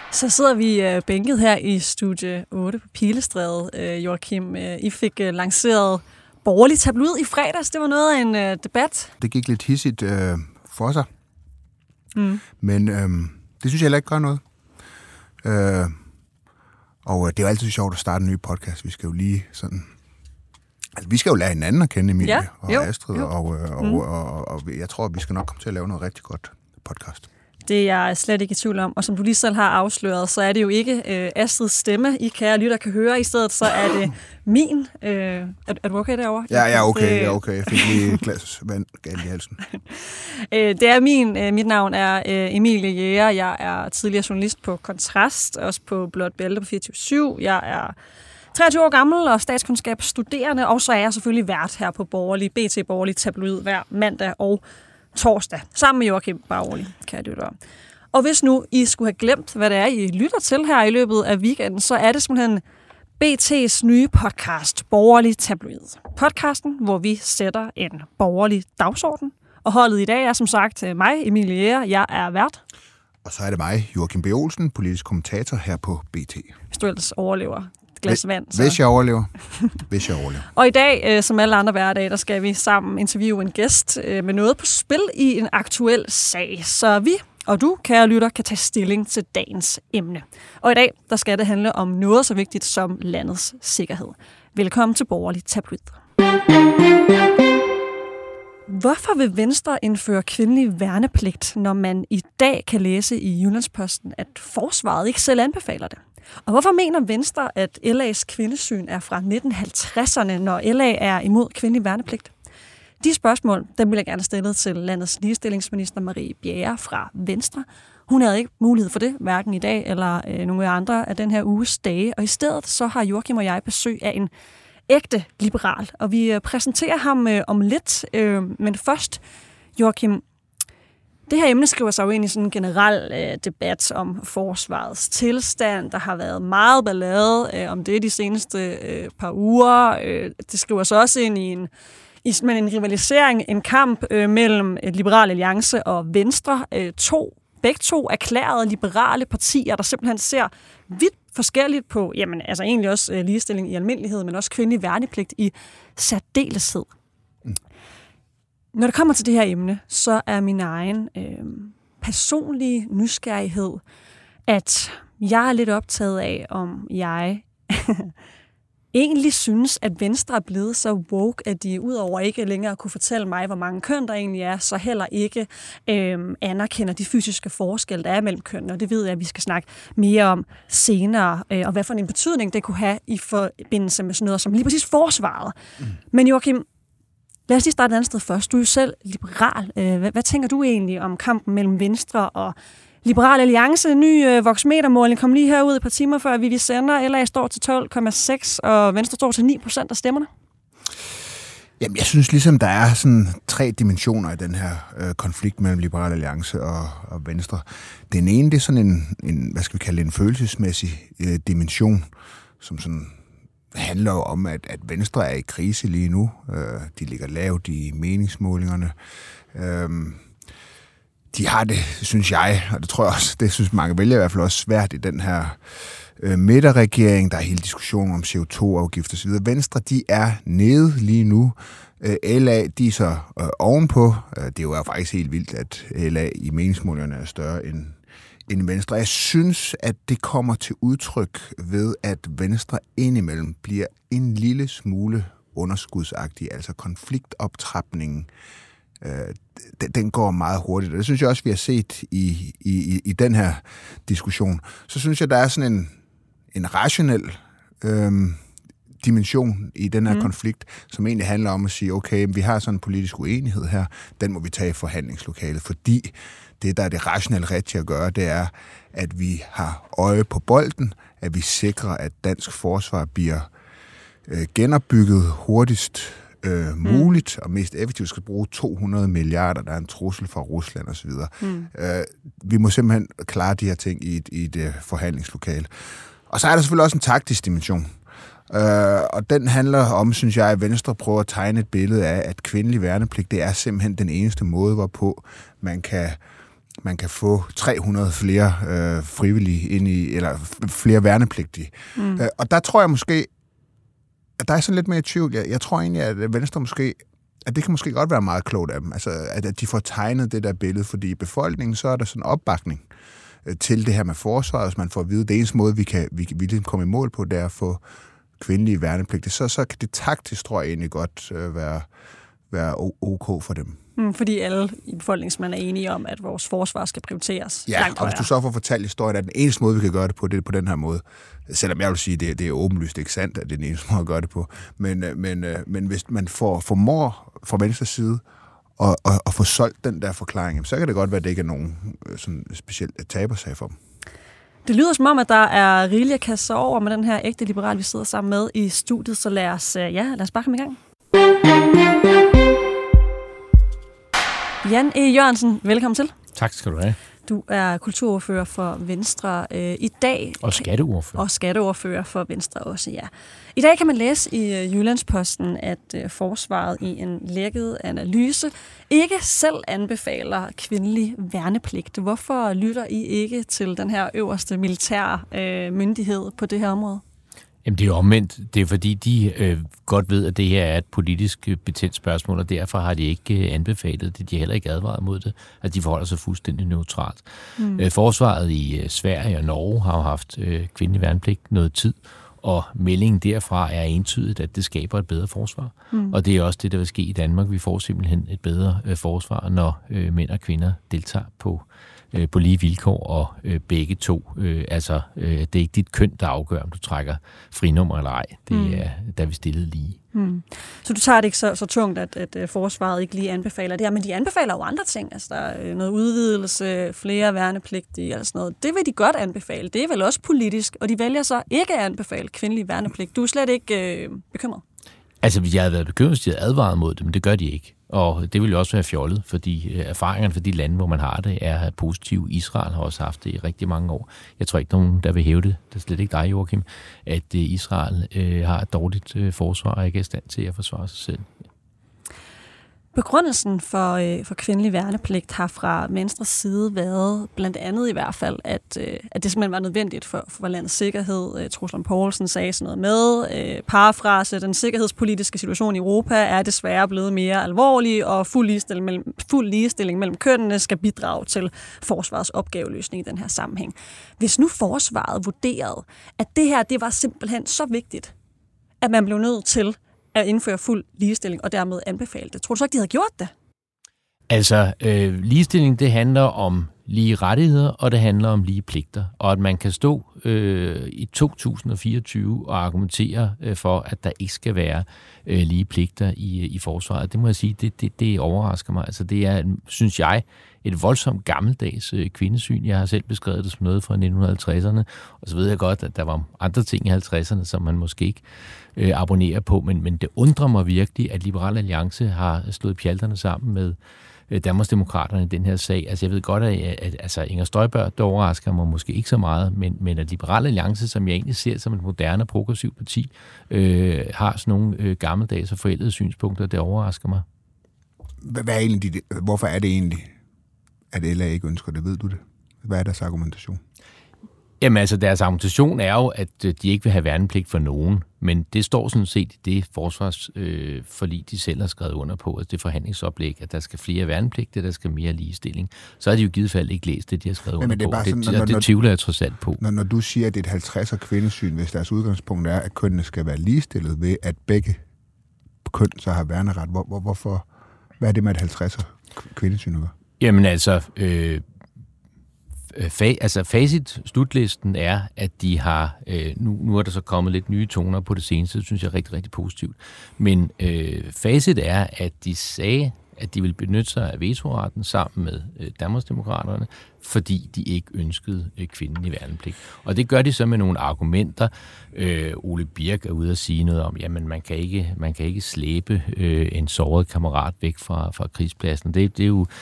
Så sidder vi bænket her i studie 8 på Pilestræde, Joachim. I fik lanceret borgerlig tabloid i fredags. Det var noget af en debat. Det gik lidt hissigt for sig. Men det synes jeg heller ikke gør noget. Og det er jo altid sjovt at starte en ny podcast. Vi skal jo lige sådan... Altså, vi skal jo lære hinanden at kende, Emilie og Astrid. Og jeg tror, vi skal nok komme til at lave noget rigtig godt podcast. Det er jeg slet ikke i tvivl om. Og som du lige selv har afsløret, så er det jo ikke Astrids stemme, I kære lytter kan høre. I stedet så er det min. Er du okay derovre? Ja, jeg er okay. Jeg fik lige et glas vand galt i halsen. Det er mit navn er Emilie Jæger. Jeg er tidligere journalist på Kontrast, også på Blåt Bælte på 24/7. Jeg er 23 år gammel og statskundskabsstuderende, og så er jeg selvfølgelig vært her på BT Borgerlig Tabloid hver mandag og torsdag, sammen med Joachim Baroli, kan jeg lytte. Og hvis nu I skulle have glemt, hvad det er, I lytter til her i løbet af weekenden, så er det simpelthen BT's nye podcast, Borgerlig Tabloid. Podcasten, hvor vi sætter en borgerlig dagsorden. Og holdet i dag er som sagt mig, Emilie Jæger. Jeg er vært. Og så er det mig, Joachim B. Olsen, politisk kommentator her på BT. Hvis du ellers overlever glas vand. Så. Hvis jeg overlever. Og i dag, som alle andre hverdage, der skal vi sammen interviewe en gæst med noget på spil i en aktuel sag. Så vi og du, kære lytter, kan tage stilling til dagens emne. Og i dag, der skal det handle om noget så vigtigt som landets sikkerhed. Velkommen til Borgerlig Tabloid. Hvorfor vil Venstre indføre kvindelig værnepligt, når man i dag kan læse i Jyllandsposten, at forsvaret ikke selv anbefaler det? Og hvorfor mener Venstre, at LA's kvindesyn er fra 1950'erne, når LA er imod kvindelig værnepligt? De spørgsmål, dem vil jeg gerne stille til landets ligestillingsminister Marie Bjerre fra Venstre. Hun havde ikke mulighed for det, hverken i dag eller nogle andre af den her uges dage. Og i stedet så har Joachim og jeg besøg af en ægte liberal. Og vi præsenterer ham om lidt. Men først, Joachim, det her emne skriver sig jo ind i sådan en generel debat om forsvarets tilstand. Der har været meget ballade om det de seneste par uger. Det skriver sig også ind i en rivalisering, en kamp mellem Liberal Alliance og Venstre. Begge to erklærede liberale partier, der simpelthen ser vidt forskelligt på, jamen altså egentlig også ligestilling i almindelighed, men også kvindelig værnepligt i særdeleshed. Når det kommer til det her emne, så er min egen personlige nysgerrighed, at jeg er lidt optaget af, om jeg egentlig synes, at Venstre er blevet så woke, at de udover ikke længere kunne fortælle mig, hvor mange køn der egentlig er, så heller ikke anerkender de fysiske forskelle, der er mellem kønnene. Og det ved jeg, at vi skal snakke mere om senere, og hvad for en betydning det kunne have i forbindelse med sådan noget som lige præcis forsvaret. Men Joachim, lad os lige starte et andet sted først. Du er jo selv liberal. Hvad tænker du egentlig om kampen mellem Venstre og Liberal Alliance? Ny voksmetermåling kom lige herud et par timer før vi sender. LA står til 12,6, og Venstre står til 9% af stemmerne. Jamen, jeg synes ligesom, der er sådan 3 dimensioner i den her konflikt mellem Liberal Alliance og Venstre. Den ene, det er sådan en hvad skal vi kalde det, en følelsesmæssig dimension, som sådan handler jo om, at Venstre er i krise lige nu. De ligger lavt i meningsmålingerne. De har det, synes jeg, og det tror jeg også, det synes mange vælgere i hvert fald også svært i den her midterregering. Der er hele diskussionen om CO2-afgift osv. Venstre, de er nede lige nu. LA, de er så ovenpå. Det er jo faktisk helt vildt, at LA i meningsmålingerne er større end Venstre. Jeg synes, at det kommer til udtryk ved, at Venstre indimellem bliver en lille smule underskudsagtig, altså konfliktoptrapningen. Den går meget hurtigt, og det synes jeg også, vi har set i den her diskussion. Så synes jeg, der er sådan en rationel dimension i den her konflikt, som egentlig handler om at sige, okay, vi har sådan en politisk uenighed her, den må vi tage i forhandlingslokalet, fordi det, der er det rationelle rigtige at gøre, det er, at vi har øje på bolden, at vi sikrer, at dansk forsvar bliver genopbygget hurtigst muligt og mest effektivt. Skal bruge 200 milliarder, der er en trussel fra Rusland osv. Vi må simpelthen klare de her ting i et forhandlingslokale. Og så er der selvfølgelig også en taktisk dimension. Og den handler om, synes jeg, at Venstre prøver at tegne et billede af, at kvindelig værnepligt, det er simpelthen den eneste måde, hvorpå man kan man kan få 300 flere frivillige ind i, eller flere værnepligtige. Og der tror jeg måske, at der er sådan lidt mere i tvivl. Jeg tror egentlig, at Venstre måske, at det kan måske godt være meget klogt af dem, altså at de får tegnet det der billede, fordi i befolkningen, så er der sådan en opbakning til det her med forsvaret, hvis man får at vide, det eneste måde, vi kan komme i mål på, det er at få kvindelige værnepligtige, så kan det taktisk, tror jeg egentlig godt være ok for dem. Fordi alle i befolkningen er enige om, at vores forsvar skal prioriteres. Ja, og hvis du så får fortalt historien, at den eneste måde, vi kan gøre det på, det er på den her måde. Selvom jeg vil sige, det er åbenlyst ikke sandt, at det er den eneste måde at gøre det på. Men hvis man formår fra venstre side at få solgt den der forklaring, så kan det godt være, at det ikke er nogen sådan specielt tabersag for dem. Det lyder som om, at der er rigeligt at kaste sig over med den her ægte liberal, vi sidder sammen med i studiet, så lad os bare komme i gang. Jan E. Jørgensen, velkommen til. Tak skal du have. Du er kulturordfører for Venstre i dag. Og skatteordfører. Og skatteordfører for Venstre også, ja. I dag kan man læse i Jyllandsposten, at forsvaret i en lækket analyse ikke selv anbefaler kvindelig værnepligt. Hvorfor lytter I ikke til den her øverste militære myndighed på det her område? Jamen, det er jo omvendt. Det er fordi, de godt ved, at det her er et politisk betændt spørgsmål, og derfor har de ikke anbefalet det. De har heller ikke advaret mod det, at de forholder sig fuldstændig neutralt. Forsvaret i Sverige og Norge har jo haft kvindelig værnepligt noget tid, og meldingen derfra er entydigt, at det skaber et bedre forsvar. Og det er også det, der vil ske i Danmark. Vi får simpelthen et bedre forsvar, når mænd og kvinder deltager på lige vilkår, og begge to. Det er ikke dit køn, der afgør, om du trækker frinummer eller ej. Det er, da vi stillede lige. Så du tager det ikke så tungt, at forsvaret ikke lige anbefaler det her, men de anbefaler jo andre ting. Altså, der er noget udvidelse, flere værnepligtige og sådan noget. Det vil de godt anbefale. Det er vel også politisk, og de vælger så ikke at anbefale kvindelig værnepligt. Du er slet ikke bekymret? Altså, hvis jeg havde været bekymret, de havde advaret mod det, men det gør de ikke. Og det vil jo også være fjollet, fordi erfaringerne fra de lande, hvor man har det, er positive. Israel har også haft det i rigtig mange år. Jeg tror ikke, nogen der vil hæve det. Det er slet ikke dig, Joachim, at Israel har et dårligt forsvar og ikke er i stand til at forsvare sig selv. Begrundelsen for kvindelig værnepligt har fra Venstres side været, blandt andet i hvert fald, at det simpelthen var nødvendigt for landets sikkerhed. Troels Lund Poulsen sagde sådan noget med, parafrase, den sikkerhedspolitiske situation i Europa er desværre blevet mere alvorlig, og fuld ligestilling mellem kønnene skal bidrage til forsvarets opgaveløsning i den her sammenhæng. Hvis nu forsvaret vurderede, at det her det var simpelthen så vigtigt, at man blev nødt til at indføre fuld ligestilling og dermed anbefale det. Tror du så ikke, de havde gjort det? Altså, ligestilling, det handler om lige rettigheder, og det handler om lige pligter. Og at man kan stå i 2024 og argumentere for, at der ikke skal være lige pligter i forsvaret, det må jeg sige, det overrasker mig. Altså, det er, synes jeg, et voldsomt gammeldags kvindesyn. Jeg har selv beskrevet det som noget fra 1950'erne, og så ved jeg godt, at der var andre ting i 50'erne, som man måske ikke abonnerer på, men det undrer mig virkelig, at Liberal Alliance har slået pjalterne sammen med Danmarksdemokraterne i den her sag. Altså jeg ved godt, at Inger Støjberg, det overrasker mig måske ikke så meget, men at Liberal Alliance, som jeg egentlig ser som et moderne, progressivt parti, har sådan nogle gammeldags og forældede synspunkter, det overrasker mig. Hvorfor er det egentlig, at LA ikke ønsker det? Ved du det? Hvad er deres argumentation? Jamen altså, deres argumentation er jo, at de ikke vil have værnepligt for nogen, men det står sådan set i det forsvarsforlig, de selv har skrevet under på, altså det forhandlingsoplæg, at der skal flere værnepligter, der skal mere ligestilling. Så har de jo i givet fald ikke læst det, de har skrevet under på. Det tvivler jeg trods alt på. Når du siger, at det er et 50'er kvindesyn, hvis deres udgangspunkt er, at kønnene skal være ligestillet ved, at begge køn så har værneret, hvorfor? Hvad er det med et 50'er kvindesyn at gøre? Jamen altså... facit, slutlisten er, at de har, nu er der så kommet lidt nye toner på det seneste, det synes jeg er rigtig, rigtig positivt, men facit er, at de sagde, at de ville benytte sig af vetoretten sammen med Danmarksdemokraterne, fordi de ikke ønskede kvindelig værnepligt. Og det gør de så med nogle argumenter. Ole Birk er ude at sige noget om, jamen man kan ikke slæbe en såret kammerat væk fra krigspladsen. Det er jo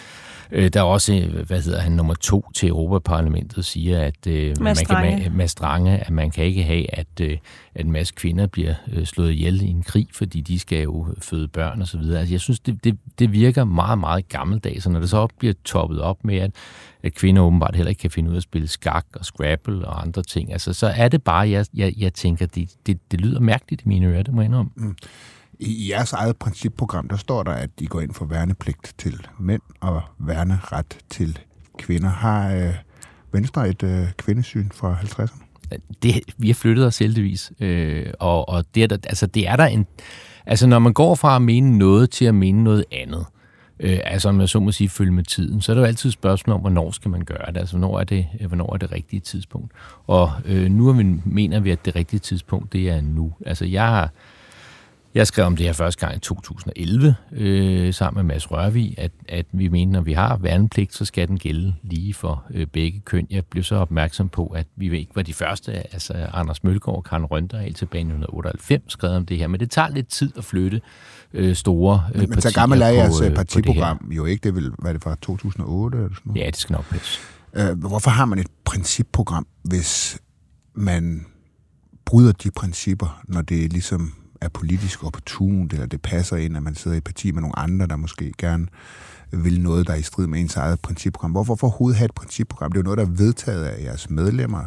Der er også, nummer 2 til Europaparlamentet siger, at Mads Strange, at man kan ikke have, at en masse kvinder bliver slået ihjel i en krig, fordi de skal jo føde børn og så videre. Altså, jeg synes, det virker meget, meget gammeldags, og når det så bliver toppet op med, at kvinder åbenbart heller ikke kan finde ud af at spille skak og Scrabble og andre ting, altså, så er det bare, jeg tænker, det lyder mærkeligt i mine ører, det må jeg indrømme. I jeres eget principprogram, der står der, at I går ind for værnepligt til mænd og værneret til kvinder. Har Venstre et kvindesyn fra 50'erne? Vi har flyttet os heldigvis, og det er der en... Altså, når man går fra at mene noget til at mene noget andet, altså om jeg så må sige følge med tiden, så er det jo altid et spørgsmål om, hvornår skal man gøre det, altså hvornår er det rigtige tidspunkt. Og nu mener vi, at det rigtige tidspunkt, det er nu. Altså, jeg skrev om det her første gang i 2011, sammen med Mads Rørvig, at vi mente, når vi har værnepligt, så skal den gælde lige for begge køn. Jeg blev så opmærksom på, at vi ikke var de første, altså Anders Mølgaard og Karen Rønther helt tilbage i 1998 skrev om det her, men det tager lidt tid at flytte store partier. Men så gammel er jeres partiprogram jo ikke, det vil være det fra 2008 eller sådan noget? Ja, det skal nok passe. Hvorfor har man et principprogram, hvis man bryder de principper, når det ligesom er politisk opportunt, eller det passer ind, at man sidder i et parti med nogle andre, der måske gerne vil noget, der er i strid med ens eget principprogram. Hvorfor overhovedet have et principprogram? Det er jo noget, der er vedtaget af jeres medlemmer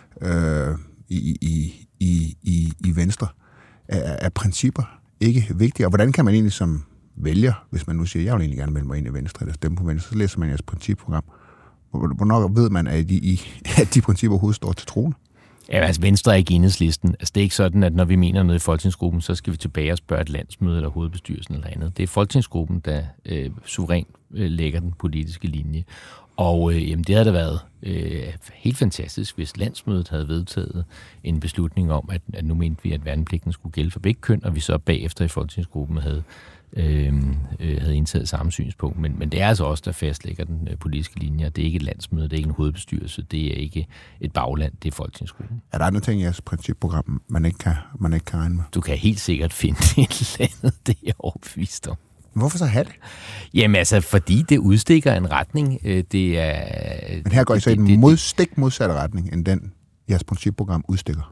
i Venstre. Er principper ikke vigtige? Og hvordan kan man egentlig som vælger, hvis man nu siger, jeg vil egentlig gerne melde mig ind i Venstre, eller stemme på Venstre, så læser man jeres principprogram. Hvornår ved man, at de principper overhovedet står til troende? Ja, altså Venstre er ikke Enhedslisten. Altså det er ikke sådan, at når vi mener noget i Folketingsgruppen, så skal vi tilbage og spørge et landsmøde eller hovedbestyrelsen eller andet. Det er Folketingsgruppen, der suverænt lægger den politiske linje. Og det havde da været helt fantastisk, hvis landsmødet havde vedtaget en beslutning om, at nu mente vi, at værnepligten skulle gælde for begge køn, og vi så bagefter i Folketingsgruppen havde indtaget samme synspunkt. Men det er altså også der fastlægger den politiske linje, og det er ikke et landsmøde, det er ikke en hovedbestyrelse, det er ikke et bagland, det er Folketingsgruppen. Er der andre ting i jeres principprogram, man ikke kan regne med? Du kan helt sikkert finde et eller andet, det er jeg overbevist om. Hvorfor så have det? Jamen altså, fordi det udstikker en retning. Det er... Men her går I så i den stik modsatte retning, end den jeres principprogram udstikker?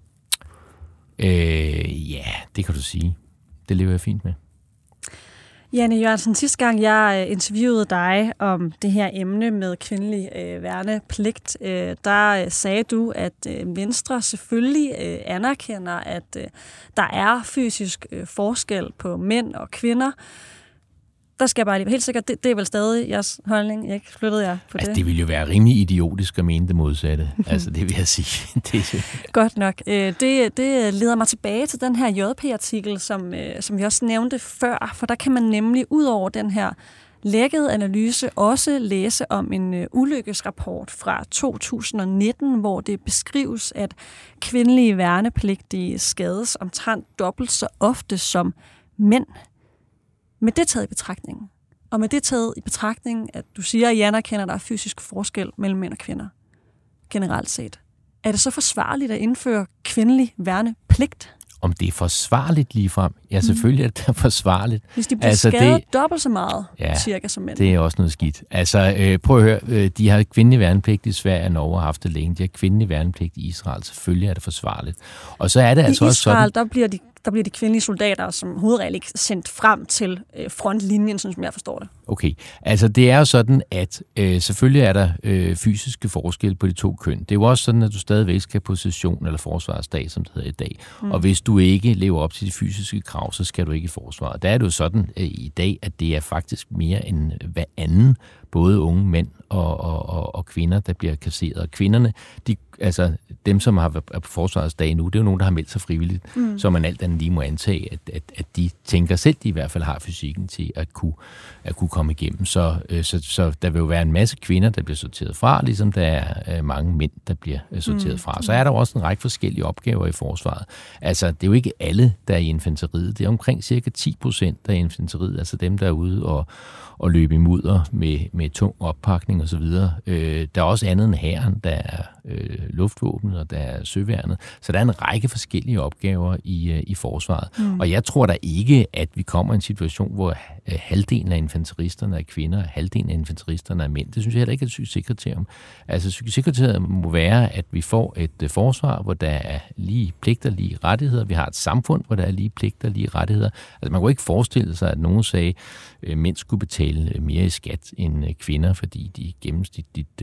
Ja, det kan du sige. Det lever jeg fint med. Janne Jørgensen, sidste gang jeg interviewede dig om det her emne med kvindelig værnepligt, der sagde du, at Venstre selvfølgelig anerkender, at der er fysisk forskel på mænd og kvinder. Der skal jeg bare lige være helt sikkert, det er vel stadig jeres holdning, ikke? Flyttede jeg på det? Det ville jo være rimelig idiotisk at mene det modsatte. Altså, det vil jeg sige. Godt nok. Det leder mig tilbage til den her JP-artikel, som vi også nævnte før, for der kan man nemlig ud over den her lækkede analyse også læse om en ulykkesrapport fra 2019, hvor det beskrives, at kvindelige værnepligtige skades omtrent dobbelt så ofte som mænd. Med det taget i betragtning, og med det taget i betragtning, at du siger, at I anerkender, at der er fysisk forskel mellem mænd og kvinder, generelt set, er det så forsvarligt at indføre kvindelig værnepligt? Om det er forsvarligt ligefrem? Ja, selvfølgelig er det forsvarligt. Hvis de bliver skadet dobbelt så meget, cirka som mænd. Det er også noget skidt. Altså, prøv at høre, de har kvindelig værnepligt i Sverige og Norge har haft det længe. De har kvindelig værnepligt i Israel. Selvfølgelig er det forsvarligt. Og så er det altså også sådan... I Israel, der bliver de kvindelige soldater som hovedregel ikke sendt frem til frontlinjen, som jeg forstår det. Okay, altså det er jo sådan, at selvfølgelig er der fysiske forskelle på de to køn. Det er jo også sådan, at du stadigvæk skal på session eller forsvarsdag, som det hedder i dag. Og hvis du ikke lever op til de fysiske krav, så skal du ikke i forsvaret. Der er det jo sådan i dag, at det er faktisk mere end hver anden, både unge mænd og kvinder, der bliver kasseret. Og kvinderne, altså dem, som har været på forsvarets dag nu, det er jo nogen, der har meldt sig frivilligt, så man alt andet lige må antage, at de tænker selv, de i hvert fald har fysikken til at kunne komme igennem. Så der vil jo være en masse kvinder, der bliver sorteret fra, ligesom der er mange mænd, der bliver sorteret fra. Så er der jo også en række forskellige opgaver i forsvaret. Altså, det er jo ikke alle, der er i infanteriet. Det er omkring cirka 10% der er i infanteriet, altså dem, der er ude og løbe i mudder med tung oppakning og så videre. Der er også andet end hæren, der luftvåbnet, og der er søværnet. Så der er en række forskellige opgaver i forsvaret. Og jeg tror da ikke, at vi kommer i en situation, hvor halvdelen af infanteristerne er kvinder, og halvdelen af infanteristerne er mænd. Det synes jeg heller ikke er et psykisekretarium. Altså psykisekretariet må være, at vi får et forsvar, hvor der er lige pligter, lige rettigheder. Vi har et samfund, hvor der er lige pligter, lige rettigheder. Altså man kunne ikke forestille sig, at nogen sagde, at mænd skulle betale mere i skat end kvinder, fordi de gennemsnitligt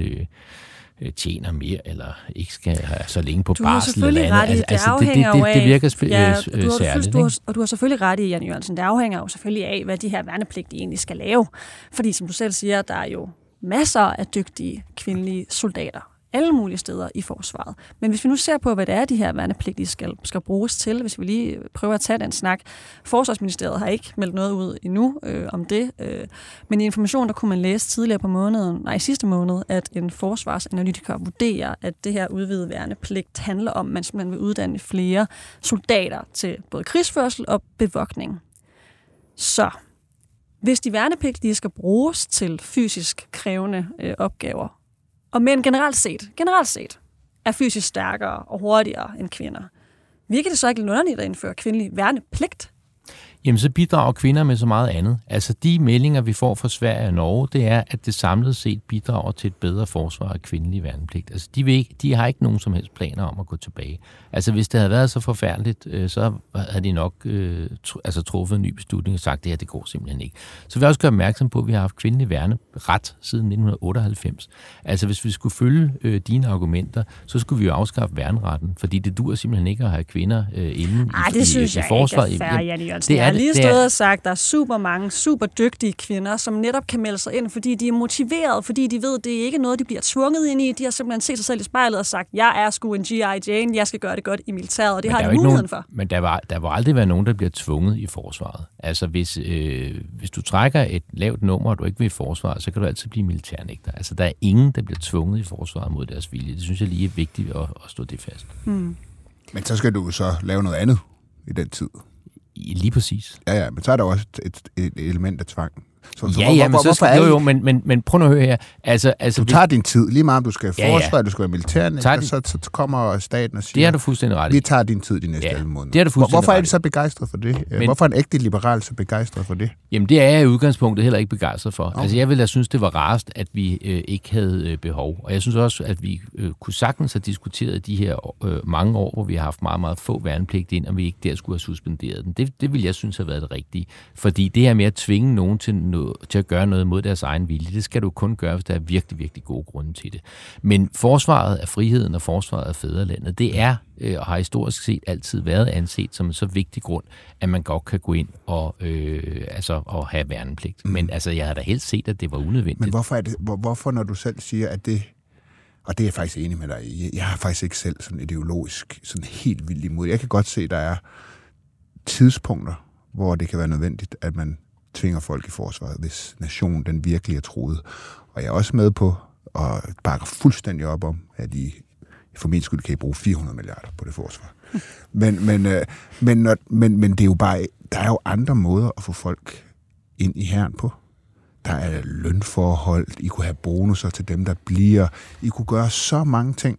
tjener mere, eller ikke skal have så længe på barsel eller andet. Det virker særligt. Og du har selvfølgelig ret i, Jan Jørgensen, det afhænger jo selvfølgelig af, hvad de her værnepligtige egentlig skal lave. Fordi som du selv siger, der er jo masser af dygtige kvindelige soldater alle mulige steder i forsvaret. Men hvis vi nu ser på, hvad det er, de her værnepligtige skal bruges til, hvis vi lige prøver at tage den snak. Forsvarsministeriet har ikke meldt noget ud endnu om det, men i Information, der kunne man læse sidste måned, at en forsvarsanalytiker vurderer, at det her udvidede værnepligt handler om, at man simpelthen vil uddanne flere soldater til både krigsførsel og bevogtning. Så hvis de værnepligtige skal bruges til fysisk krævende opgaver, og mænd generelt set er fysisk stærkere og hurtigere end kvinder, virker det så ikke underligt at indføre kvindelig værnepligt? Jamen, så bidrager kvinder med så meget andet. Altså, de meldinger, vi får fra Sverige og Norge, det er, at det samlet set bidrager til et bedre forsvar af kvindelig værnepligt. Altså, de har ikke nogen som helst planer om at gå tilbage. Altså, hvis det havde været så forfærdeligt, så havde de nok truffet en ny beslutning og sagt, at det her, det går simpelthen ikke. Så vil jeg også gøre opmærksom på, at vi har haft kvindelig værneret siden 1998. Altså, hvis vi skulle følge dine argumenter, så skulle vi jo afskaffe værneretten, fordi det dur simpelthen ikke at have kvinder inde i forsvaret. Ikke er fair, Jan Jørgensen. Jeg har lige stået og sagt, at der er super mange, super dygtige kvinder, som netop kan melde sig ind, fordi de er motiveret, fordi de ved, at det er ikke noget, de bliver tvunget ind i. De har simpelthen set sig selv i spejlet og sagt, jeg er sgu en G.I. Jane, jeg skal gøre det godt i militæret, og det har de muligheden for. Men der vil aldrig være nogen, der bliver tvunget i forsvaret. Altså, hvis du trækker et lavt nummer, og du ikke vil i forsvaret, så kan du altid blive militærnægter. Altså, der er ingen, der bliver tvunget i forsvaret mod deres vilje. Det synes jeg lige er vigtigt at stå det fast. Men så skal du så lave noget andet i den tid. Lige præcis. Ja, men så er der også et element af tvang. Men prøv nu at høre her. Altså, du tager din tid, lige meget om du skal i forsvaret, du skal være militærnægter, så kommer staten og siger, det har du fuldstændig ret i. Vi tager din tid de næste 11 måneder. Det har du fuldstændig Hvorfor er de så begejstret for det? Hvorfor er en ægte liberal så begejstret for det? Jamen, det er jeg i udgangspunktet heller ikke begejstret for. Okay. Altså, jeg ville da synes, det var rarest, at vi ikke havde behov. Og jeg synes også, at vi kunne sagtens have diskuteret de her mange år, hvor vi har haft meget, meget få værnepligt ind, og vi ikke der skulle have suspenderet den. Det ville jeg synes have været det rigtige. Fordi det her med at tvinge nogen til at gøre noget mod deres egen vilje, det skal du kun gøre, hvis der er virkelig, virkelig gode grunde til det. Men forsvaret af friheden og forsvaret af fædrelandet, det er og har historisk set altid været anset som en så vigtig grund, at man godt kan gå ind og have værnepligt. Men altså, jeg havde da helst set, at det var unødvendigt. Men hvorfor når du selv siger, at det, og det er jeg faktisk enig med dig i, jeg har faktisk ikke selv sådan ideologisk sådan helt vildt imod. Jeg kan godt se, at der er tidspunkter, hvor det kan være nødvendigt, at man tvinger folk i forsvaret, hvis nationen den virkelig er truet. Og jeg er også med på, og bakker fuldstændig op om, at I for min skyld kan I bruge 400 milliarder på det forsvar. Men det er jo bare, der er jo andre måder at få folk ind i hæren på. Der er lønforhold, I kunne have bonusser til dem, der bliver. I kunne gøre så mange ting.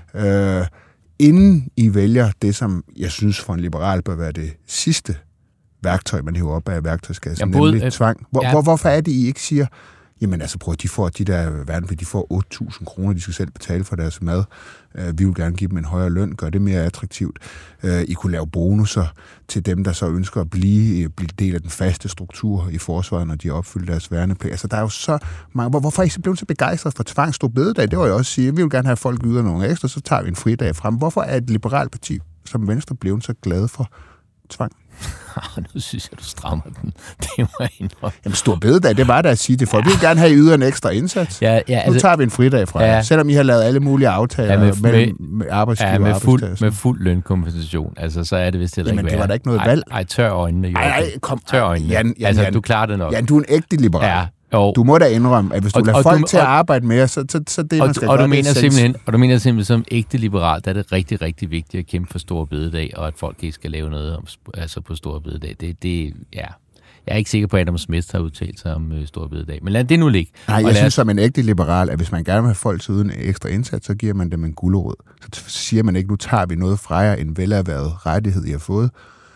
Inden I vælger det, som jeg synes for en liberal bør være det sidste værktøj, man hiver op af værktøjskassen, nemlig tvang. Hvorfor er det, I ikke siger, jamen altså prøv, de der værnepligt, de får 8.000 kroner, de skal selv betale for deres mad. Vi vil gerne give dem en højere løn, gøre det mere attraktivt. I kunne lave bonusser til dem, der så ønsker at blive del af den faste struktur i forsvaret, når de opfylder deres værnepligt. Altså der er jo så mange. Hvorfor er I så blevet så begejstret for tvang stor bededag? Det var jeg også sige, vi vil gerne have folk yder nogle ekstra, så tager vi en fridag frem. Hvorfor er et liberalt parti som Venstre blevet så glad for tvang? Nu synes jeg, du strammer den. Det var indrømme. Jamen, stor bededag, det var der at sige det for. Vi vil gerne have yder en ekstra indsats. Nu tager vi en fridag fra selvom I har lavet alle mulige aftaler med arbejdsgiver og arbejdstager. Med fuld lønkompensation. Altså, så er det vist heller ikke det var da ikke noget valg. Tør øjnene. Tør øjnene. Jan, du klarer det nok. Jan, du er en ægte liberal. Ja. Du må da indrømme, at hvis du lader folk til at arbejde mere, så det, man skal gøre, og du mener simpelthen, som ægte liberal, der er det rigtig, rigtig vigtigt at kæmpe for store bededag, og at folk ikke skal lave noget på store bededag. Jeg Jeg er ikke sikker på, at Adam Smith har udtalt sig om store bededag. Men lad det nu ligge. Nej, jeg synes som en ægte liberal, at hvis man gerne vil have folk til uden ekstra indsats, så giver man dem en gulerod. Så siger man ikke, nu tager vi noget fra jer, en velerhvervet rettighed, I har fået.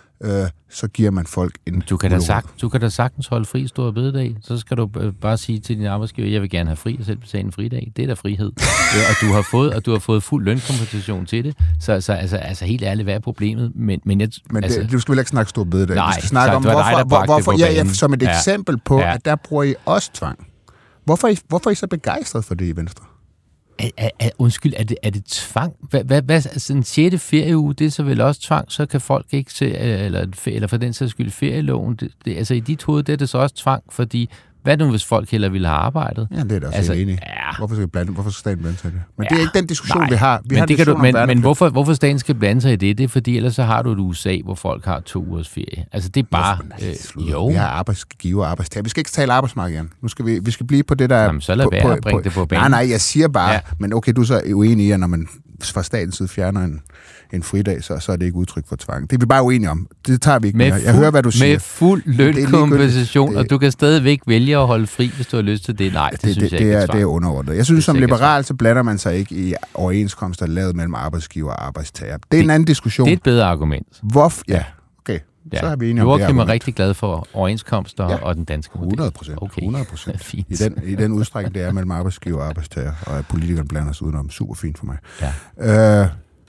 Så giver man folk en gulerod. Du kan da sagtens holde fri store bededag. Så skal du bare sige til din arbejdsgiver, jeg vil gerne have fri og selv betale en fridag. Det er da frihed. Og du har fået fuld lønkompensation til det. Så altså helt ærligt, hvad er problemet? Men du skal vel ikke snakke store bededag. Nej, du skal snakke om, hvorfor som et eksempel på, at der bruger I også tvang. Hvorfor er I så begejstret for det i Venstre? Undskyld, er det tvang? Hvad, altså en 6. ferieuge, det er så vel også tvang, så kan folk ikke se, eller for den sags skyld ferieloven, altså i dit hoved, det er det så også tvang, fordi hvad nu, hvis folk heller ville have arbejdet? Ja, det er da også enig. Ja. Hvorfor skal staten blande sig i det? Men det er ikke den diskussion, vi har. Men hvorfor staten skal blande sig i det? Det er fordi, ellers så har du et USA, hvor folk har 2 ugers ferie. Altså det er bare... jo. Vi har arbejdsgiver og arbejdstager. Vi skal ikke tale arbejdsmarked igen. Nu skal vi skal blive på det, der... Jamen, så lad være at bringe det på banen. Nej, jeg siger bare... Ja. Men okay, du er så uenig i, at når man fra statens side fjerner en fridag, så er det ikke udtryk for tvang. Det er vi bare uenige om. Det tager vi ikke mere. Jeg hører, hvad du siger. Med fuld lønkompensation, og du kan stadigvæk vælge at holde fri, hvis du har lyst til det. Nej, det synes jeg ikke er tvang. Det er underordnet. Jeg synes, som liberal, så blander man sig ikke i overenskomster lavet mellem arbejdsgiver og arbejdstager. Det er en anden diskussion. Det er et bedre argument. Ja, okay. Ja. Så har vi enige om det argument. Joachim er rigtig glad for overenskomster og den danske model. 100%. Okay. 100%. I den udstrækning, det er mellem arbejdsgiver og arbejdstager, og at politikerne blander sig udenom. Super fint for mig. Ja.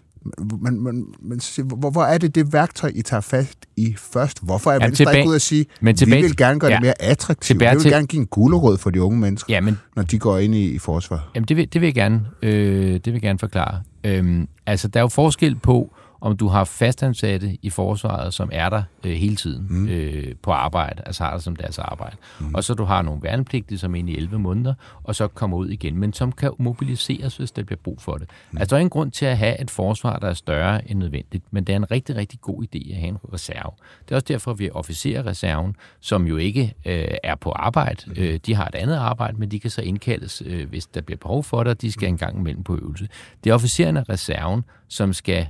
Men hvor er det værktøj, I tager fast i først? Hvorfor er Venstre ikke ud at sige, vi vil gerne gøre det mere attraktivt? Vi vil gerne give en gulerod for de unge mennesker, når de går ind i forsvar. Jamen, det vil jeg gerne. Det vil jeg gerne forklare. Altså, der er jo forskel på, om du har fastansatte i forsvaret, som er der hele tiden på arbejde, altså har det som deres arbejde. Og så du har nogle værnepligtige, som er inde i 11 måneder, og så kommer ud igen, men som kan mobiliseres, hvis der bliver brug for det. Altså, der er ingen grund til at have et forsvar, der er større end nødvendigt, men det er en rigtig, rigtig god idé at have en reserve. Det er også derfor, vi officerer reserven, som jo ikke er på arbejde. De har et andet arbejde, men de kan så indkaldes, hvis der bliver behov for det, og de skal en gang imellem på øvelse. Det er officererne af reserven, som skal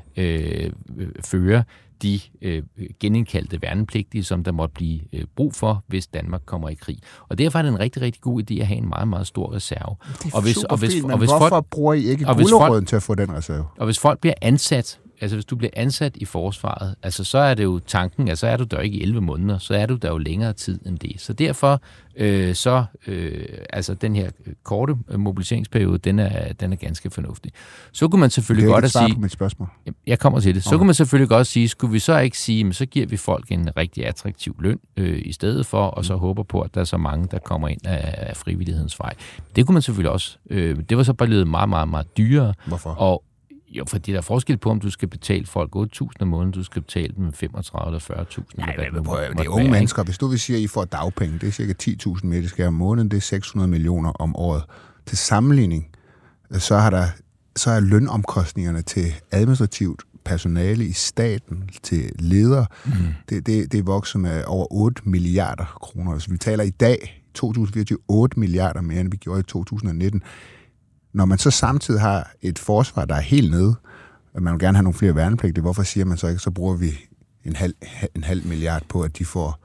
føre de genindkaldte værnepligtige, som der måtte blive brug for, hvis Danmark kommer i krig. Og derfor er det en rigtig, rigtig god idé at have en meget, meget stor reserve. Det er fint, men hvorfor bruger I ikke guleroden til at få den reserve? Og hvis folk bliver ansat, altså hvis du bliver ansat i forsvaret, altså så er det jo tanken, at så er du der ikke i 11 måneder, så er du der jo længere tid end det. Så derfor, altså den her korte mobiliseringsperiode, den er ganske fornuftig. Så kunne man selvfølgelig godt at sige... Det er ikke et svar på mit spørgsmål. Jeg kommer til det. Så kunne man selvfølgelig godt sige, skulle vi så ikke sige, men så giver vi folk en rigtig attraktiv løn i stedet for, og så håber på, at der er så mange, der kommer ind af frivillighedens vej. Det kunne man selvfølgelig også. Det var så bare blevet meget, meget, meget dyrere. Hvorfor? Jo, fordi der er forskel på, om du skal betale folk 8.000 om måneden, du skal betale dem 35 eller 40.000. Nej, det er unge mennesker. Hvis du vil sige, at I får dagpenge, det er cirka 10.000 mere, det skal om måneden, det er 600 millioner om året. Til sammenligning, så er lønomkostningerne til administrativt personale i staten, til ledere, det er vokset med over 8 milliarder kroner. Hvis vi taler i dag, 2024, 8 milliarder mere, end vi gjorde i 2019. Når man så samtidig har et forsvar, der er helt nede, og man vil gerne have nogle flere værnepligtige, hvorfor siger man så ikke, så bruger vi en halv milliard på, at de får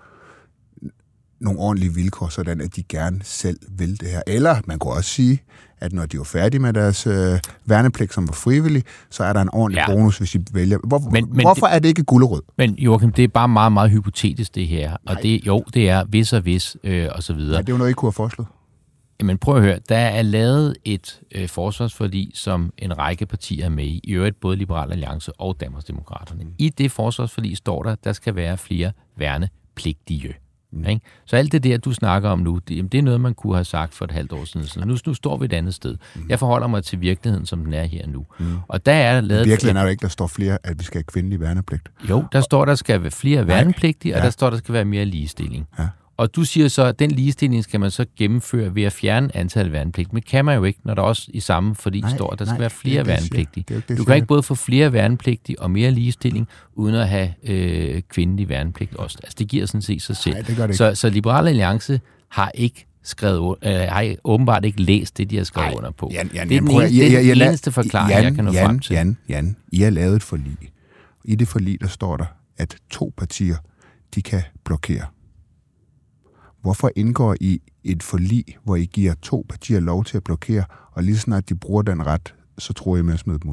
nogle ordentlige vilkår, sådan at de gerne selv vil det her. Eller man kunne også sige, at når de er færdige med deres værnepligt, som var frivillig, så er der en ordentlig bonus, hvis de vælger. Hvorfor er det ikke gulerod? Men Joachim, det er bare meget, meget hypotetisk det her. Og det er hvis og så videre. Ja, det er jo noget, I kunne have foreslået. Jamen prøv at høre, der er lavet et forsvarsforlig, som en række partier er med i øvrigt både Liberal Alliance og Danmarksdemokraterne. I det forsvarsforlig står der skal være flere værnepligtige. Ikke? Så alt det der, du snakker om nu, det er noget, man kunne have sagt for et halvt år siden. Så nu står vi et andet sted. Jeg forholder mig til virkeligheden, som den er her nu. Og der er lavet... Virkeligheden er jo ikke, der står flere, at vi skal have kvindelig værnepligt. Jo, der står, der skal være flere værnepligtige, og der står, der skal være mere ligestilling. Ja. Og du siger så, at den ligestilling skal man så gennemføre ved at fjerne antal værnepligtige. Men kan man jo ikke, når der også i samme forlig står, at der skal være flere værnepligtige. Du kan ikke både få flere værnepligtige og mere ligestilling, uden at have kvindelig værnepligt også. Altså det giver sådan set sig selv. Så Liberal Alliance har ikke har åbenbart ikke læst det, de har skrevet under på. Det er den eneste forklaring, jeg kan nå frem til. Jan, I har lavet et forlig. I det forlig, der står der, at 2 partier, de kan blokere. Hvorfor indgår I et forlig, hvor I giver 2 partier lov til at blokere, og lige snart de bruger den ret, så tror I med at smide dem ud?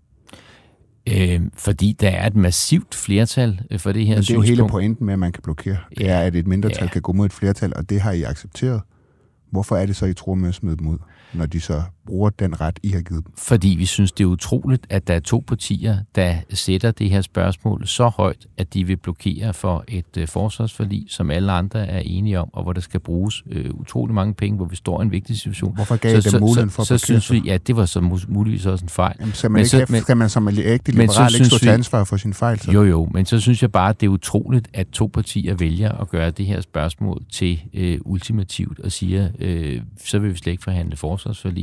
Fordi der er et massivt flertal for det her Men det er jo synspunkt. hele pointen med, at man kan blokere. Det er, at et mindretal kan gå mod et flertal, og det har I accepteret. Hvorfor er det så, I tror med at smide dem ud, når de så bruger den ret, I har givet dem? Fordi vi synes, det er utroligt, at der er 2 partier, der sætter det her spørgsmål så højt, at de vil blokere for et forsvarsforlig, som alle andre er enige om, og hvor der skal bruges utrolig mange penge, hvor vi står i en vigtig situation. Hvorfor gav I dem muligheden for at blokere? Så synes vi, at det var så muligvis også en fejl. Jamen, skal man som ægte liberal ikke stå til ansvar for sin fejl? Så? Jo, men så synes jeg bare, at det er utroligt, at 2 partier vælger at gøre det her spørgsmål til ultimativt og siger, så vil vi slet ikke forhandle forsvarsforlig,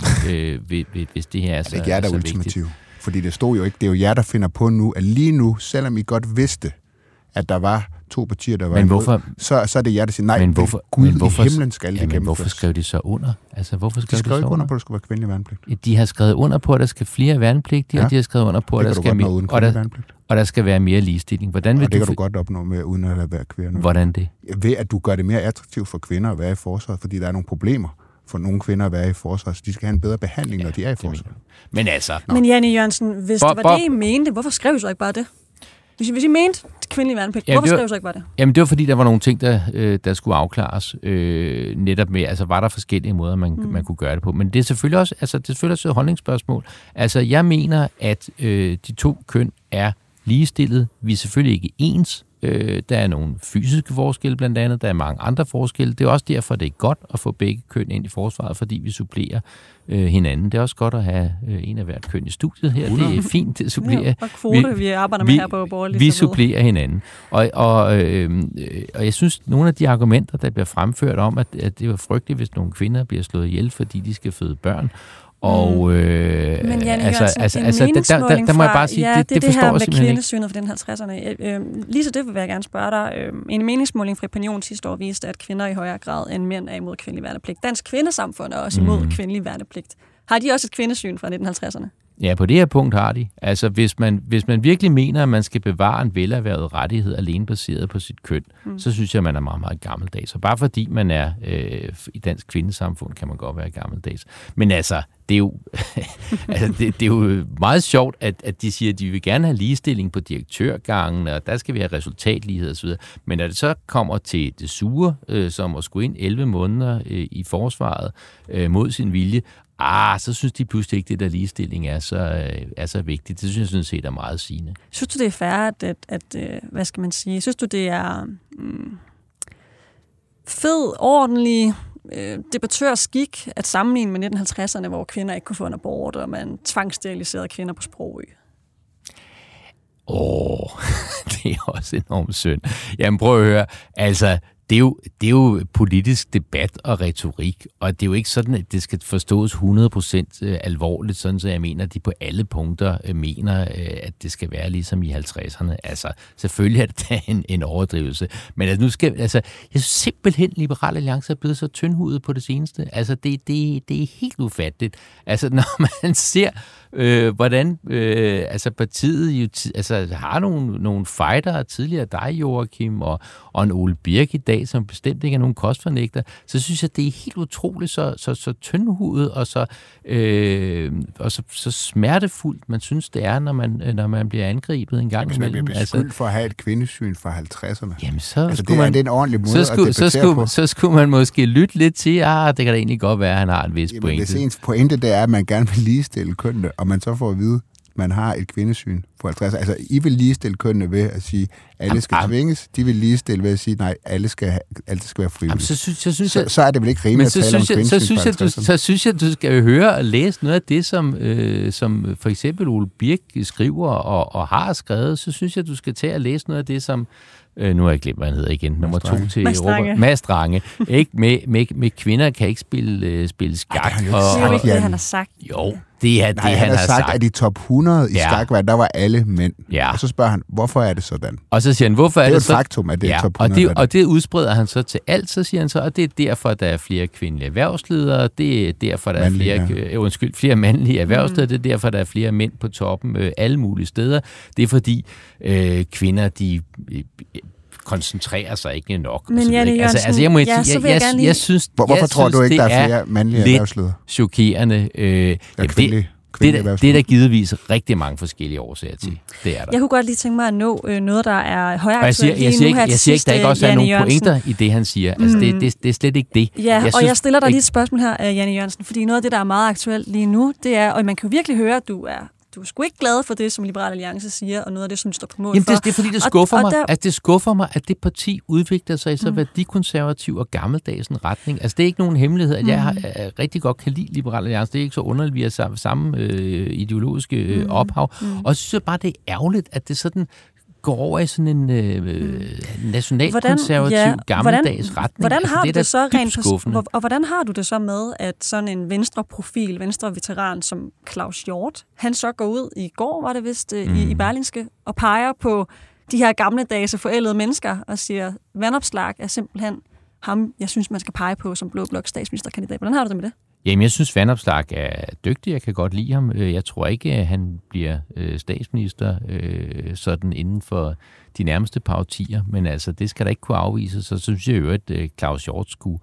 hvis det her er så vigtigt. Det er ikke jer, der er ultimativ. Fordi det stod jo ikke. Det er jo jer, der finder på nu, at lige nu, selvom I godt vidste, at der var 2 partier, der var imod, så er det jer, der siger, nej, Gud i himlen skal det gennemføres. Hvorfor skrev de så under? Altså, hvorfor skrev de skrev ikke under på, at der skulle være kvindelig værnepligt. De har skrevet under på, at der skal flere værnepligtige, og de har skrevet under på, at der skal mere, og der skal være mere ligestilling. Hvordan vil det kan du godt opnå med, uden at være kvinde. Hvordan det? Ved at du gør det mere attraktivt for kvinder at være i forsvaret, fordi der er nogle problemer for nogle kvinder at være i forsvaret, så de skal have en bedre behandling, når de er i forsvaret. Men altså... Men Janne Jørgensen, hvis det var det, I mente, hvorfor skrev I så ikke bare det? Hvis I mente kvindelig værnepligt, hvorfor skrev I så ikke bare det? Jamen, det var fordi, der var nogle ting, der skulle afklares netop med, altså var der forskellige måder, man kunne gøre det på. Men det er selvfølgelig også et holdningsspørgsmål. Altså, jeg mener, at de 2 køn er ligestillet. Vi er selvfølgelig ikke ens. Der er nogle fysiske forskelle blandt andet, der er mange andre forskelle. Det er også derfor, det er godt at få begge køn ind i forsvaret, fordi vi supplerer hinanden. Det er også godt at have en af hvert køn i studiet her. Det er fint, det supplerer. Ja, og kvote, vi arbejder med her på borgerlig. Vi supplerer hinanden. Og jeg synes, nogle af de argumenter, der bliver fremført om, at det var frygteligt, hvis nogle kvinder bliver slået ihjel, fordi de skal føde børn. Og men Janne Jørgensen, der må jeg bare sige, ja, det forstår her jeg simpelthen ikke. med kvindesynet fra den 50'erne. Lige så det vil jeg gerne spørge dig. En meningsmåling fra Opinion sidste år viste, at kvinder i højere grad end mænd er imod kvindelig værnepligt. Dansk Kvindesamfund er også imod kvindelig værnepligt. Har de også et kvindesyn fra 1950'erne? Ja, på det her punkt har de. Altså, hvis man virkelig mener, at man skal bevare en velerhvervet rettighed alene baseret på sit køn, så synes jeg, man er meget, meget gammeldags. Og bare fordi man er i Dansk Kvindesamfund, kan man godt være gammeldags. Men altså, det er jo, det er jo meget sjovt, at de siger, at de vil gerne have ligestilling på direktørgangen, og der skal vi have resultatlighed osv. Men når det så kommer til det sure, som at skulle ind 11 måneder i forsvaret mod sin vilje, så synes de pludselig ikke, det der ligestilling er så vigtigt. Det synes jeg sådan set er meget sigende. Synes du, det er fair, at hvad skal man sige, synes du, det er fed, ordentlig debattørskik at sammenligne med 1950'erne, hvor kvinder ikke kunne få en abort, og man tvangsteriliserede kvinder på Sprogø? Det er også enormt synd. Jamen prøv at høre, altså det er jo politisk debat og retorik, og det er jo ikke sådan, at det skal forstås 100% alvorligt, sådan så jeg mener, at de på alle punkter mener, at det skal være ligesom i 50'erne. Altså, selvfølgelig er det en overdrivelse, men jeg synes simpelthen, Liberal Alliance er blevet så tyndhudet på det seneste. Altså, det er helt ufatteligt. Altså, når man ser, hvordan partiet jo har nogle fightere tidligere, dig, Joachim, og en Ole Birk i dag, som bestemt ikke er nogen kostfornægter, så synes jeg, det er helt utroligt så tyndhudet og så smertefuldt, man synes, det er, når man bliver angrebet en gang imellem. Man bliver beskyldt for at have et kvindesyn fra 50'erne. Jamen, så det er en ordentlig måde at debattere på. Så skulle man måske lytte lidt til, det kan da egentlig godt være, at han har en vis pointe. Hvis ens pointe, det er, at man gerne vil ligestille kønnene, og man så får at vide, man har et kvindesyn på 50. Altså, I vil ligestille kønnene ved at sige, alle skal tvinges. De vil ligestille ved at sige, nej, alt skal være frivilligt. Så er det vel ikke rimeligt at tale om kvindesyn på 50'erne. Så synes jeg, du skal høre og læse noget af det, som for eksempel Ole Birk skriver og har skrevet. Så synes jeg, du skal tage og læse noget af det, som nu har jeg glemt, hvad han hedder igen. Nummer 2 til Europa. Mads Strange. Ikke? Med kvinder kan ikke spille skak. Det er jo ikke det, han har sagt. Jo, det er det, han har sagt. At i top 100 i skakverden, der var alle mænd. Ja. Og så spørger han, hvorfor er det sådan? Og så siger han, hvorfor er det så? Det er jo et faktum, at det er top 100. Og det udspreder han så til alt, så siger han så, og det er derfor, der er flere kvindelige erhvervsledere, det er derfor, der er flere mandlige erhvervsledere, det er derfor, der er flere mænd på toppen alle mulige steder. Det er fordi kvinder, de koncentrerer sig ikke nok. Men Janne Jørgensen, jeg synes, hvorfor tror du ikke, der er flere mandlige erhvervsledere? Chokerende. Det er der givetvis rigtig mange forskellige årsager til. Det er der. Jeg kunne godt lige tænke mig at nå noget, der er højaktuelt lige nu her til sidst. Jeg siger ikke, der ikke også er nogle pointer i det, han siger. Altså, det er slet ikke det. Ja, jeg stiller dig lige et spørgsmål her, Janne Jørgensen, fordi noget af det, der er meget aktuelt lige nu, det er, og man kan jo virkelig høre, at du er sgu ikke glad for det, som Liberal Alliance siger, og noget af det, som står på mål for. Det er fordi, det skuffer mig. Det skuffer mig, at det parti udvikler sig i så værdikonservativ og gammeldags en retning. Altså, det er ikke nogen hemmelighed, at jeg rigtig godt kan lide Liberal Alliance. Det er ikke så underligt, vi har samme ideologiske ophav. Og jeg synes bare, det er ærgerligt, at det sådan går over i sådan en nationalkonservativ gammeldags retning. Hvordan har du det så rent og hvordan har du det så med, at sådan en venstreprofil, venstreveteran som Claus Hjort, han så går ud i går, var det vist, i Berlingske, og peger på de her gammeldags forældede mennesker og siger, Vanopslagh er simpelthen ham, jeg synes, man skal pege på som Blå Blok statsministerkandidat. Hvordan har du det med det? Jamen, jeg synes, Vanopslagh er dygtig. Jeg kan godt lide ham. Jeg tror ikke, at han bliver statsminister sådan inden for de nærmeste par årtier. Men altså, det skal der ikke kunne afvises. Så synes jeg jo, at Claus Hjort skulle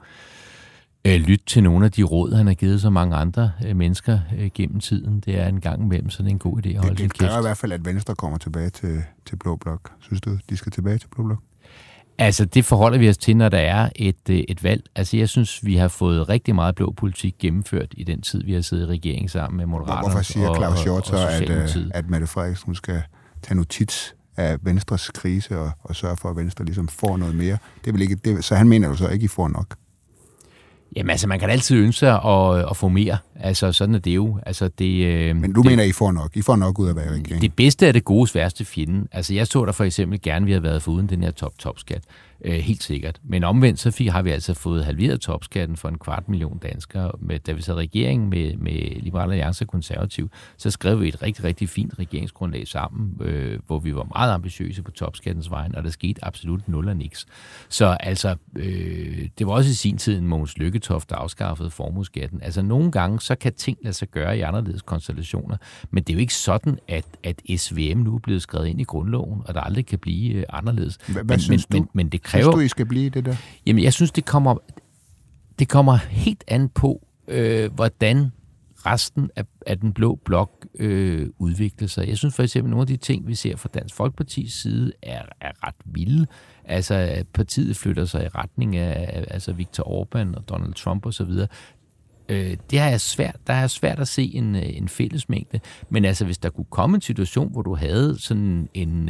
lytte til nogle af de råd, han har givet så mange andre mennesker gennem tiden. Det er en gang imellem sådan en god idé at holde det kræver i hvert fald, at Venstre kommer tilbage til Blå Blok. Synes du, de skal tilbage til Blå Blok? Altså, det forholder vi os til, når der er et valg. Altså, jeg synes, vi har fået rigtig meget blå politik gennemført i den tid, vi har siddet i regering sammen med Moderaterne. Hvorfor siger Claus Hjort så, at Mette Frederiksen skal tage notits af Venstres krise og sørge for, at Venstre ligesom får noget mere? Det er vel ikke, så han mener jo så ikke, I får nok? Jamen altså, man kan altid ønske sig at få mere. Altså, sådan er det jo. Altså, men du mener, I får nok? I får nok ud af at være i regering? Det bedste er det godes værste fjende. Altså, jeg så der for eksempel gerne, vi havde været foruden den her topskat. Helt sikkert. Men omvendt så har vi altså fået halveret topskatten for 250.000 danskere. Da vi sad regering med Liberal Alliance og Konservativ, så skrev vi et rigtig, rigtig fint regeringsgrundlag sammen, hvor vi var meget ambitiøse på topskattens vejen, og der skete absolut nul og niks. Så altså, det var også i sin tid en Mogens Lykketoft, der afskaffede formueskatten. Altså, nogle gange, så kan ting lade sig gøre i anderledes konstellationer, men det er jo ikke sådan, at SVM nu er blevet skrevet ind i grundloven, og der aldrig kan blive anderledes. Hvad synes du? Men det kræver... Synes du, I skal blive det der? Jamen, jeg synes, det kommer helt an på, hvordan resten af den blå blok udvikler sig. Jeg synes for eksempel, nogle af de ting, vi ser fra Dansk Folkepartis side, er ret vilde. Altså, partiet flytter sig i retning af altså Viktor Orbán og Donald Trump osv. Det har jeg svært at se en fællesmængde. Men altså, hvis der kunne komme en situation, hvor du havde sådan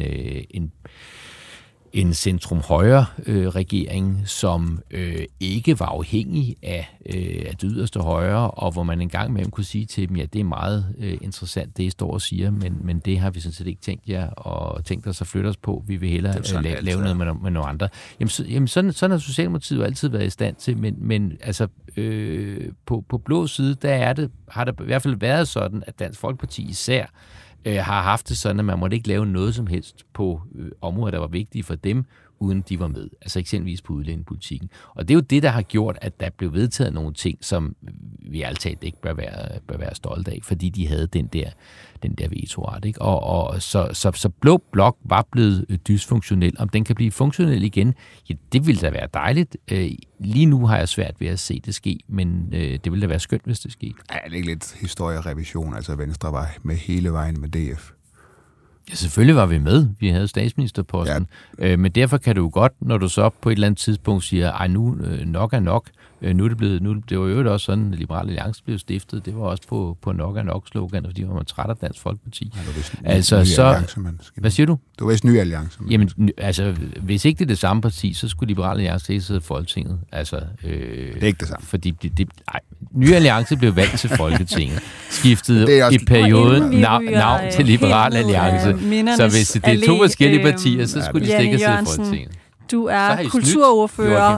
en centrum-højre regering, som ikke var afhængig af det yderste højre, og hvor man engang imellem kunne sige til dem, ja, det er meget interessant, det I står og siger, men det har vi sådan set ikke tænkt os at flytte os på. Vi vil hellere lave noget med nogle andre. Jamen sådan har Socialdemokratiet jo altid været i stand til, men altså på blå side, har det i hvert fald været sådan, at Dansk Folkeparti især har haft det sådan, at man måtte ikke lave noget som helst på områder, der var vigtige for dem, uden de var med. Altså eksempelvis på udlændingepolitikken. Og det er jo det, der har gjort, at der blev vedtaget nogle ting, som vi altid ikke bør være stolte af, fordi de havde den der vetoret, ikke? Og så blå blok var blevet dysfunktionel. Om den kan blive funktionel igen, ja, det ville da være dejligt. Lige nu har jeg svært ved at se det ske, men det ville da være skønt, hvis det skete. Er det ikke lidt historierevision? Altså Venstre var med hele vejen med DF. Ja, selvfølgelig var vi med. Vi havde statsministerposten. Ja. Men derfor kan du jo godt, når du så på et eller andet tidspunkt siger, ej, nu nok er nok. Nu er det blevet, det var jo også sådan, at Liberal Alliance blev stiftet. Det var også på nok er nok slogan, fordi man var træt af Dansk Folkeparti. Ja, altså, så, alliance, hvad siger du? Det var vist ny alliance. Jamen, altså, hvis ikke det er det samme parti, så skulle Liberal Alliance ikke sidde i Folketinget. Altså, det er ikke det samme. Fordi Ny Alliance blev valgt til Folketinget. Skiftede i perioden navn til Liberal Alliance. Så hvis det er to forskellige partier, så skulle de stikke sidde i Folketinget. Du er kulturordfører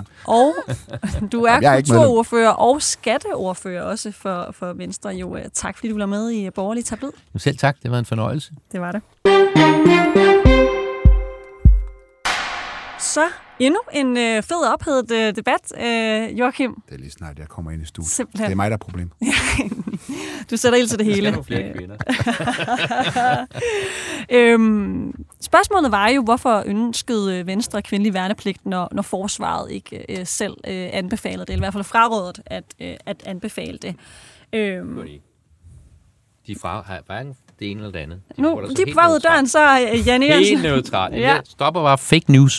og skatteordfører også for Venstre. Jo, tak fordi du var med i Borgerlig Tablet. Selv tak, det var en fornøjelse. Det var det. Så endnu en fed ophedet debat, Joachim. Det er lige snart, jeg kommer ind i studiet. Simpelthen. Det er mig, der er problem. Du sætter ild til det hele. Spørgsmålet var jo, hvorfor ønskede Venstre kvindelig værnepligt, når forsvaret ikke selv anbefalede det, eller i hvert fald frarådet at anbefale det. De har hverken det ene eller det andet. De er på vej ud af døren, så Jan Jørgensen. Helt neutralt. Ja. Stopper bare fake news.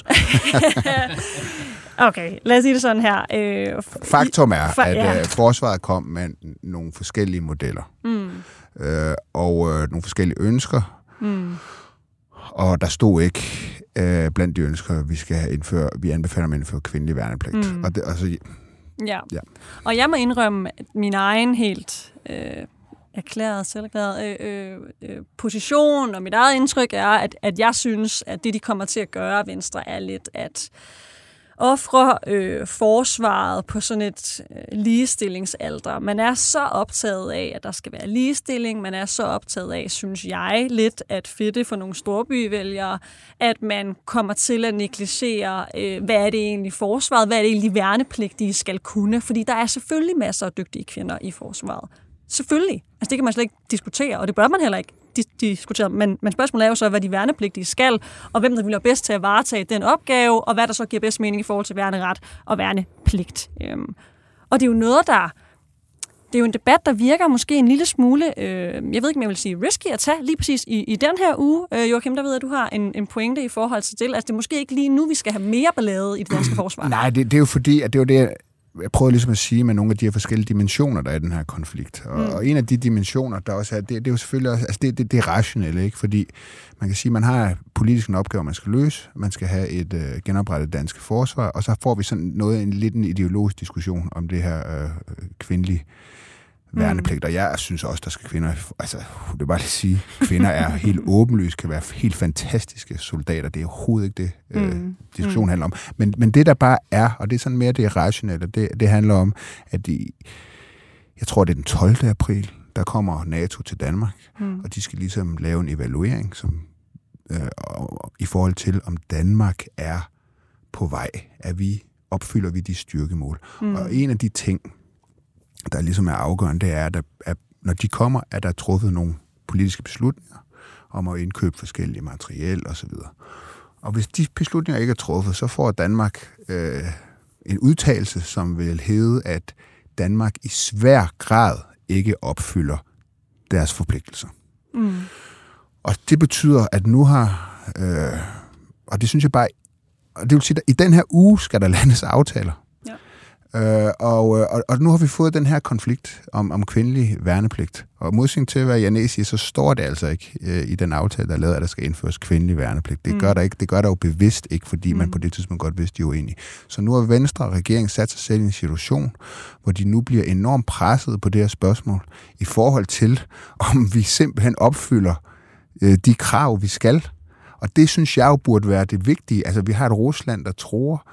Okay, lad os sige det sådan her. Faktum er, at forsvaret kom med nogle forskellige modeller. Og nogle forskellige ønsker. Og der stod ikke blandt de ønsker, vi anbefaler at indføre kvindelig værnepligt. Og det, altså, ja. Og jeg må indrømme, at min egen helt selverklæret position og mit eget indtryk er, at jeg synes, at det, de kommer til at gøre, Venstre, er lidt at ofre forsvaret på sådan et ligestillingsalter. Man er så optaget af, at der skal være ligestilling. Man er så optaget af, synes jeg, lidt at fedte for nogle storbyvælgere, at man kommer til at negligere, hvad er det egentlig forsvaret, hvad er det egentlig værnepligtige skal kunne. Fordi der er selvfølgelig masser af dygtige kvinder i forsvaret. Selvfølgelig. Altså det kan man slet ikke diskutere, og det bør man heller ikke diskutere. Men spørgsmålet er jo så, hvad de værnepligtige skal, og hvem der vil være bedst til at varetage den opgave, og hvad der så giver bedst mening i forhold til værneret og værnepligt. Og det er jo noget, det er jo en debat, der virker måske en lille smule, jeg ved ikke, om jeg vil sige risky at tage lige præcis i den her uge. Joachim, der ved jeg, at du har en pointe i forhold til det. Altså det er måske ikke lige nu, vi skal have mere ballade i det danske forsvar. Nej, det er jo fordi, at det er jo det, jeg prøver ligesom at sige med nogle af de her forskellige dimensioner, der er i den her konflikt. Og en af de dimensioner, der også er, det er jo selvfølgelig også, altså det er rationelle, ikke? Fordi man kan sige, at man har politisk en opgave, man skal løse, man skal have et genoprettet danske forsvar, og så får vi sådan lidt en ideologisk diskussion om det her kvindelige værnepligt, og jeg synes også, der skal kvinder, altså det er bare lige at sige, kvinder er helt åbenlyst, kan være helt fantastiske soldater, det er overhovedet ikke det, diskussionen handler om. Men det der bare er, og det er sådan mere det rationelle, det handler om, at jeg tror det er den 12. april, der kommer NATO til Danmark, og de skal ligesom lave en evaluering, i forhold til, om Danmark er på vej, opfylder vi de styrkemål. Og en af de ting, der ligesom er afgørende, det er, at når de kommer, er der truffet nogle politiske beslutninger om at indkøbe forskellige materiel osv. Og hvis de beslutninger ikke er truffet, så får Danmark en udtalelse, som vil hedde, at Danmark i svær grad ikke opfylder deres forpligtelser. Og det betyder, at nu har, og det synes jeg bare, og det vil sige, at i den her uge skal der landes aftaler. Og nu har vi fået den her konflikt om kvindelig værnepligt. Og modsætning til, hvad Janne siger, så står det altså ikke i den aftale, der er lavet, at der skal indføres kvindelig værnepligt. Det gør der ikke. Det gør der jo bevidst ikke, fordi man på det tidspunkt godt vidste, de er uenige. Så nu har Venstre og regeringen sat sig selv i en situation, hvor de nu bliver enormt presset på det her spørgsmål, i forhold til, om vi simpelthen opfylder de krav, vi skal. Og det synes jeg jo burde være det vigtige. Altså, vi har et Rusland, der tror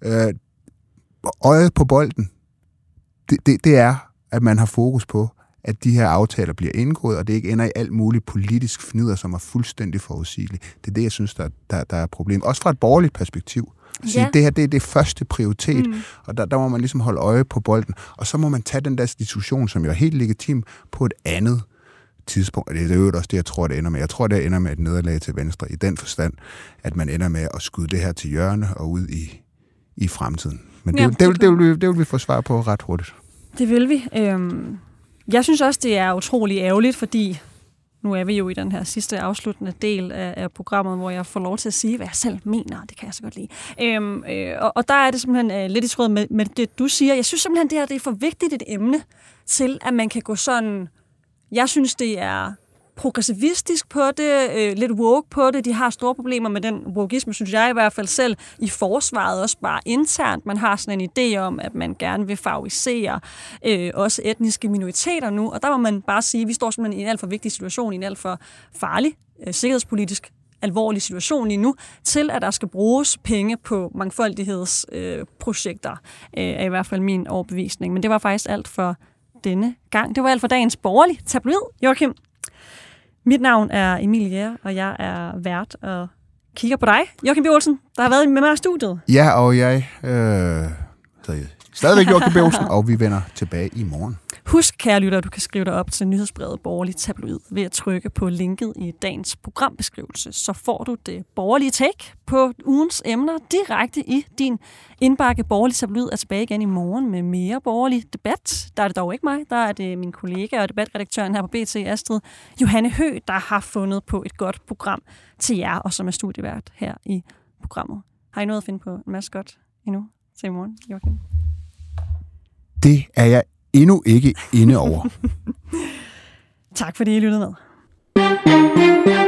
øjet på bolden, det er, at man har fokus på, at de her aftaler bliver indgået, og det ikke ender i alt muligt politisk fnider, som er fuldstændig forudsigeligt. Det er det, jeg synes, der er et problem. Også fra et borgerligt perspektiv. Ja. Det her, det er det første prioritet, og der må man ligesom holde øje på bolden. Og så må man tage den der diskussion, som jo er helt legitim, på et andet tidspunkt. Og det er jo også det, jeg tror, det ender med. Jeg tror, det ender med et nederlag til Venstre i den forstand, at man ender med at skyde det her til hjørne og ud i fremtiden. Men det vil vi få svar på ret hurtigt. Det vil vi. Jeg synes også, det er utrolig ærgerligt, fordi nu er vi jo i den her sidste afsluttende del af programmet, hvor jeg får lov til at sige, hvad jeg selv mener. Det kan jeg så godt lide. Og der er det simpelthen lidt i tråd med det, du siger. Jeg synes simpelthen, det her det er for vigtigt et emne til, at man kan gå sådan. Jeg synes, det er progressivistisk på det, lidt woke på det. De har store problemer med den wokeisme, synes jeg i hvert fald selv, i forsvaret, også bare internt. Man har sådan en idé om, at man gerne vil favorisere også etniske minoriteter nu, og der må man bare sige, at vi står simpelthen i en alt for vigtig situation, i en alt for farlig, sikkerhedspolitisk alvorlig situation lige nu, til at der skal bruges penge på mangfoldighedsprojekter, er i hvert fald min overbevisning. Men det var faktisk alt for denne gang. Det var alt for dagens borgerlige tabloid, Joachim. Mit navn er Emilie Jæger, og jeg er vært og kigger på dig, Joachim B. Olsen, der har været med mig i studiet. Ja, og jeg Stadigvæk Joachim B. Olsen, og vi vender tilbage i morgen. Husk, kære lytter, du kan skrive dig op til nyhedsbrevet Borgerlig Tabloid ved at trykke på linket i dagens programbeskrivelse. Så får du det borgerlige take på ugens emner direkte i din indbakke. Borgerlig Tabloid er tilbage igen i morgen med mere borgerlig debat. Der er det dog ikke mig, der er det min kollega og debatredaktøren her på BT, Astrid Johanne Høgh, der har fundet på et godt program til jer, og som er studievært her i programmet. Har I noget at finde på en masse godt endnu til i morgen, Joachim? Det er jeg endnu ikke inde over. Tak fordi I lyttede med.